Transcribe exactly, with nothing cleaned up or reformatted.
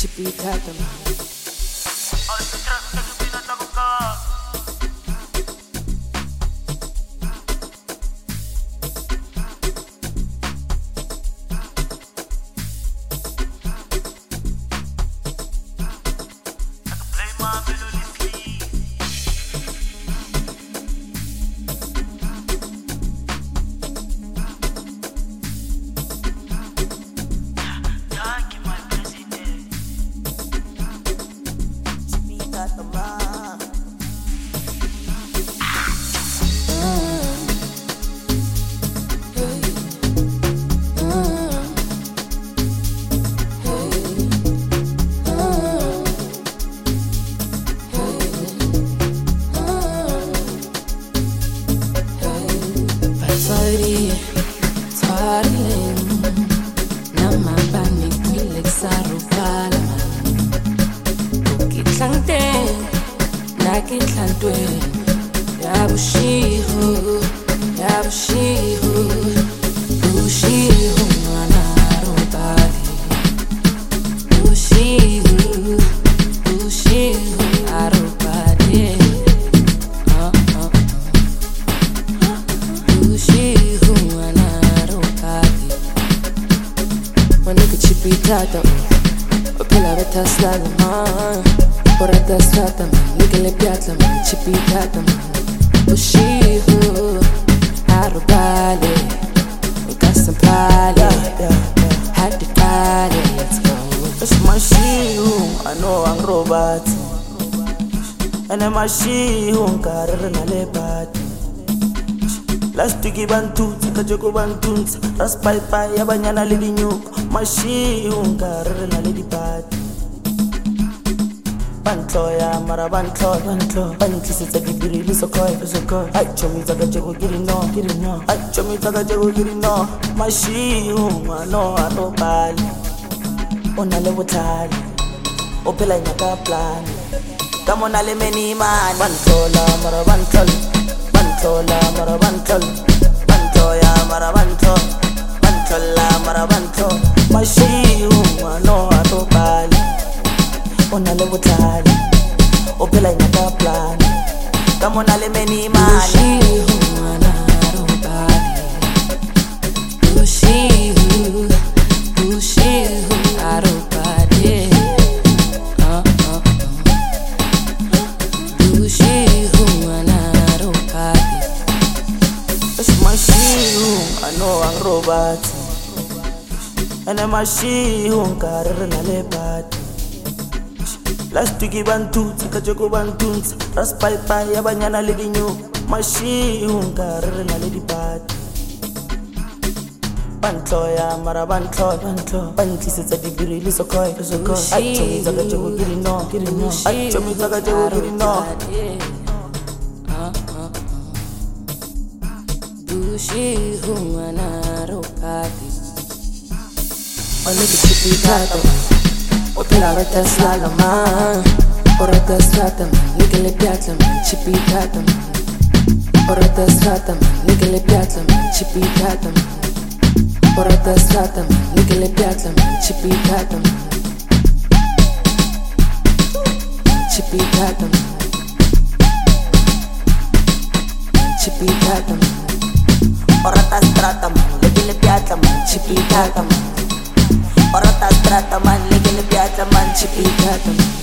chipitata man. Chipitata, opela beta slala man, porata strata man, nigga piatla man, chipitata man, ushihu, arubale, ukasampale, had the party, let's go. It's my shihu, I know I'm robot, and I'm a shihu, karana lepati. Last to give bantu, tika joko bantuns, ras pai pai, abanyana lady nyuk, mashi ungar na lady pat. Bantoya, mara banto, banto, banti se taki biri liso koi, liso koi. Acho mi taka joko giri no, giri no. Acho mi taka joko giri no, mashi unga no ano pali. Ona lewo tali, opela nyaka plan. Kamo na le meni man, bantola, mara bantol. Bantola mara bantol, bantoya mara banto, bantola mara banto. Mashi uma no ato bali, ona lewo tali, opela nyaka plan. Kamo na le meni man. Mashi uma na ato bali, ushi u, ushi u ato bali. Ah ah ah, ushi uma na. I know I'm robot, and I'm a shihu, karana lepati. Last to give bantu, tika joko bantuns, ras pai pai, abanyana lady nyuk, mashi karana lady pati. Bantoya, mara banto, banto, banti se taki biri liso koi, liso koi. Acho mi taka joko giri no, giri no. Acho mi taka joko giri no. Ushi humana ropati, only chipitata man, opela beta slala man, porata strata man, nigga le piatla man, chipitata man, porata strata man, nigga le piatla man, chipitata man, porata strata man, nigga le piatla man, chipitata man, chipitata man, chipitata man. Porata strata man, legi le piatla man, chipitata man. Porata strata man, legi le piatla man, chipitata man.